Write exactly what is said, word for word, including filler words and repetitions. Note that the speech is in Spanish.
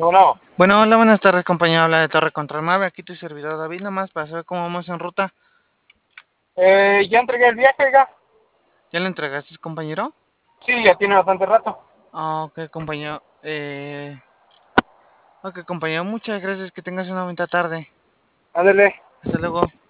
Bueno, Bueno, hola, buenas tardes, compañero. Habla de Torre Control Mave. Aquí tu servidor David, nada más para saber cómo vamos en ruta. eh, ya entregué el viaje, oiga. ¿Ya le entregaste, compañero? Sí, ya tiene bastante rato. Ah, ok, compañero. Eh... Ok, compañero, muchas gracias. Que tengas una bonita tarde. Ándele. Hasta luego.